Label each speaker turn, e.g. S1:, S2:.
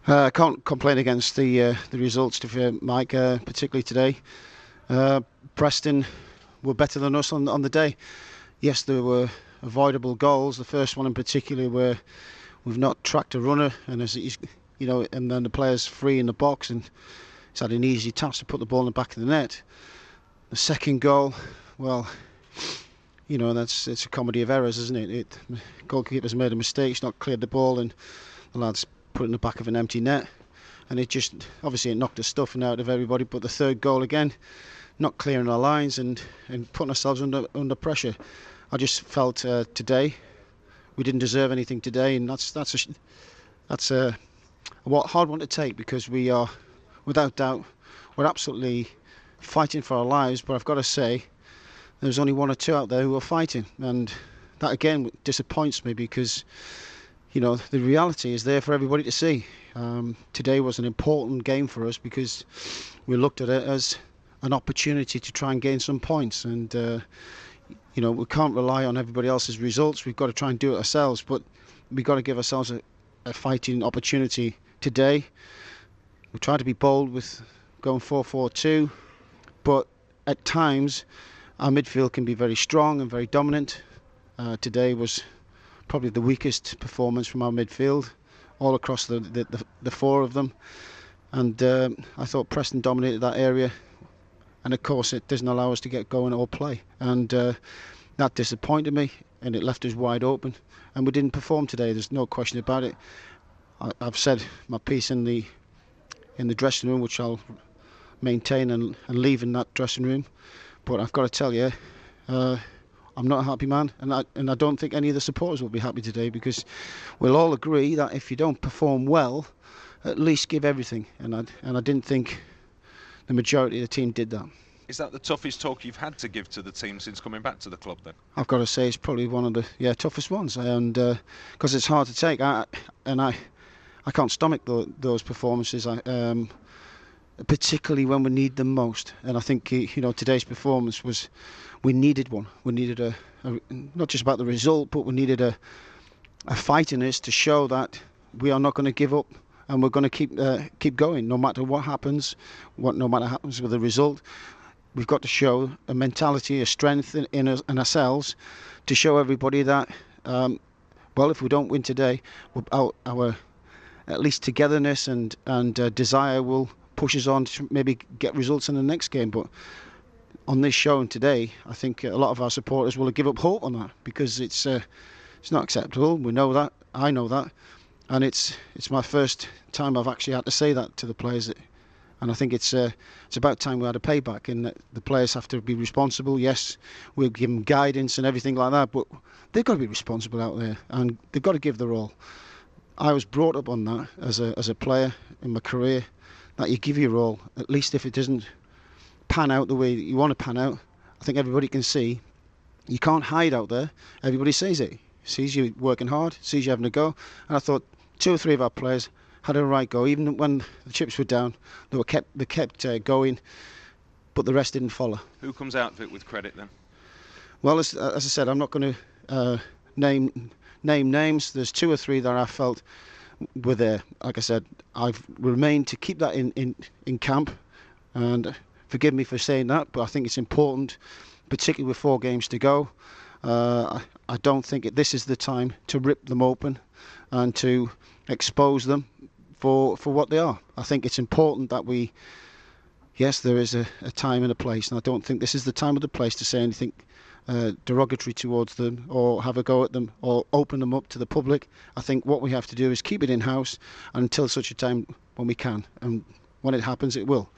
S1: I can't complain against the results, to be fair, Mike. Particularly today, uh, Preston were better than us on the day. Yes, there were avoidable goals. The first one in particular, where we've not tracked a runner, and as he's, and then the player's free in the box, and he's had an easy task to put the ball in the back of the net. The second goal, well, it's a comedy of errors, isn't it? Goalkeeper's made a mistake, he's not cleared the ball, and the lad's put it in the back of an empty net, and it just obviously it knocked the stuffing out of everybody. But the third goal again, not clearing our lines and putting ourselves under pressure. I just felt today we didn't deserve anything today, and that's a hard one to take, because we are, without doubt, we're absolutely fighting for our lives. But I've got to say, there's only one or two out there who are fighting, and that again disappoints me, because the reality is there for everybody to see. Today was an important game for us because we looked at it as an opportunity to try and gain some points, and we can't rely on everybody else's results. We've got to try and do it ourselves, but we've got to give ourselves a fighting opportunity today. We try to be bold with going 4-4-2, but at times our midfield can be very strong and very dominant. Today was probably the weakest performance from our midfield, all across the four of them, and I thought Preston dominated that area, and of course it doesn't allow us to get going or play, and that disappointed me, and it left us wide open, and we didn't perform today. There's no question about it. I've said my piece in the dressing room, which I'll maintain and leave in that dressing room, but I've got to tell you, I'm not a happy man, and I don't think any of the supporters will be happy today, because we'll all agree that if you don't perform well, at least give everything, and I didn't think the majority of the team did that.
S2: Is that the toughest talk you've had to give to the team since coming back to the club then?
S1: I've got to say it's probably one of the toughest ones, and because it's hard to take. I can't stomach those performances. Particularly when we need them most, and I think today's performance was, we needed one. We needed a not just about the result, but we needed a fight in us to show that we are not going to give up, and we're going to keep going no matter what happens. No matter what happens with the result, we've got to show a mentality, a strength in us and ourselves, to show everybody that if we don't win today, our at least togetherness and desire will push us on to maybe get results in the next game. But on this show and today, I think a lot of our supporters will give up hope on that, because it's not acceptable. We know that. I know that, and it's my first time I've actually had to say that to the players. And I think it's about time we had a payback, and that the players have to be responsible. Yes, we'll give them guidance and everything like that, but they've got to be responsible out there, and they've got to give their all. I was brought up on that as a player in my career, that you give your all, at least if it doesn't pan out the way that you want to pan out. I think everybody can see you can't hide out there. Everybody sees it, sees you working hard, sees you having a go. And I thought 2 or 3 of our players had a right go, even when the chips were down. They kept going, but the rest didn't follow.
S2: Who comes out of it with credit then?
S1: Well, as I said, I'm not going to name names. There's 2 or 3 that I felt were there. Like I said, I've remained to keep that in camp, and forgive me for saying that, but I think it's important, particularly with 4 games to go. I don't think this is the time to rip them open and to expose them for what they are. I think it's important that yes, there is a time and a place, and I don't think this is the time or the place to say anything derogatory towards them, or have a go at them, or open them up to the public. I think what we have to do is keep it in-house until such a time when we can, and when it happens, it will.